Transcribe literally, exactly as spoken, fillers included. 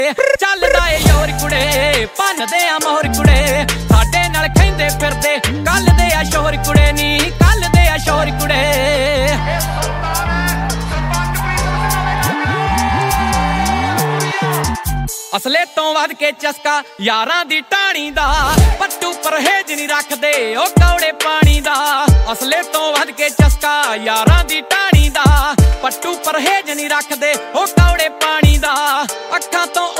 ਚੱਲਦਾ ਏ ਯੋਰ ਕੁੜੇ ਭੰਨਦੇ ਆ ਮੋਹਰ ਕੁੜੇ ਸਾਡੇ ਨਾਲ ਕਹਿੰਦੇ ਫਿਰਦੇ ਕੱਲ ਦੇ ਆ ਸ਼ੋਰ ਕੁੜੇ ਨੀ ਕੱਲ ਦੇ ਆ ਸ਼ੋਰ ਕੁੜੇ ਅਸਲੇ ਤੋਂ ਵੱਧ ਕੇ ਚਸਕਾ ਯਾਰਾਂ ਦੀ ਟਾਣੀ ਦਾ ਪੱਟੂ ਪਰਹੇਜ ਨਹੀਂ ਰੱਖਦੇ ਉਹ ਕੌੜੇ ਪਾਣੀ ਦਾ ਅਸਲੇ ਤੋਂ ਵੱਧ ਕੇ ਚਸਕਾ ਯਾਰਾਂ ਦੀ ਟਾਣੀ ਦਾ ਪੱਟੂ ਪਰਹੇਜ ਨਹੀਂ ਰੱਖਦੇ ਉਹ ਕੌੜੇ ਪਾਣੀ ਦਾ ਅੱਖਾਂ ਤੋਂ